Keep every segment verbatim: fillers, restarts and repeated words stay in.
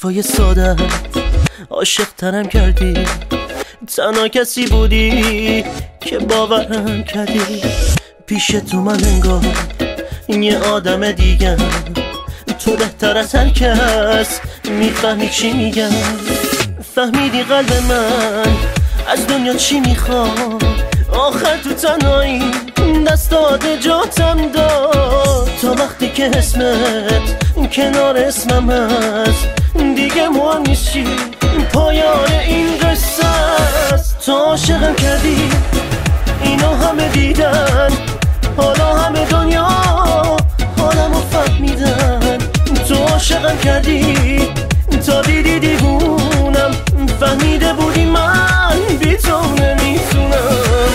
حرفای ساده عاشق تنم کردی، تنها کسی بودی که باورم کردی. پیش تو من انگار یه آدم دیگم، تو بهتر از هر کس میفهمی چی میگم. فهمیدی قلب من از دنیا چی میخواد، آخر تو تنهایی دست داده جاتم داد. تا وقتی که اسمت کنار اسمم هست دیگه مهم نیست چی، پایان این قصه است. تو عاشقم کردی اینو همه دیدن، حالا همه دنیا حالمو فهمیدن. تو عاشقم کردی تا دیدی دیوونم، فهمیده بودی من بی تو نمیتونم.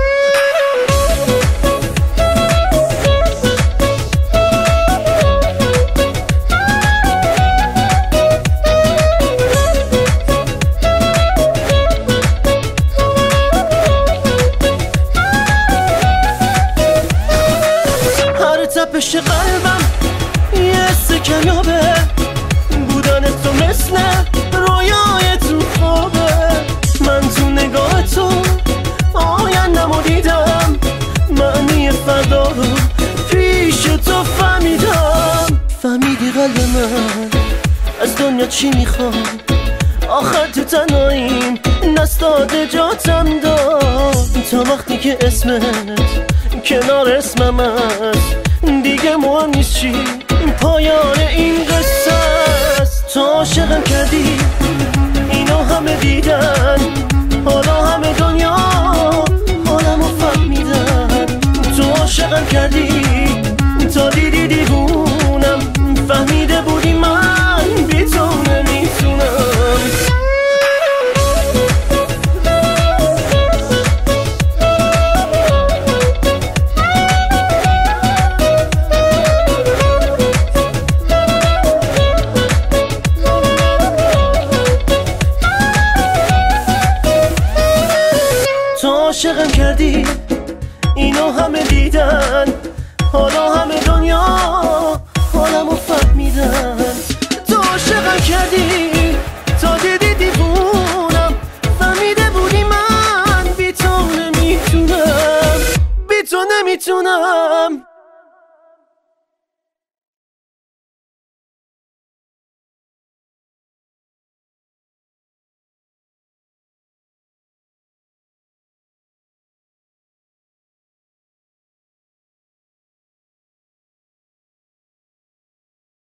هر تپش قلبم یه حس کمیابه، بودن تو مثل رویای تو خوابه. من تو نگاه تو آینده‌مو دیدم، معنی فردا رو پیش تو فهمیدم. فهمیدی قلب من از دنیا چی میخواد، آخر تو تنهاییم دست داده جاتم داد. تا وقتی که اسمت کنار اسمم هست دیگه مهم نیست چی، پایان این قصه است. تو عاشقم کردی اینو همه دیدن، حالا همه دنیا حالمو فهمیدن. تو عاشقم کردی تا دیدی دیوونم، فهمیده بودی من بی تو نمیتونم. تو عاشقم کردی اینو همه دیدن، حالا همه دنیا حالمو فهمیدن. تو عاشقم کردی تا دیدی دیوونم، فهمیده بودی من بی تو نمیتونم، بی تو نمیتونم.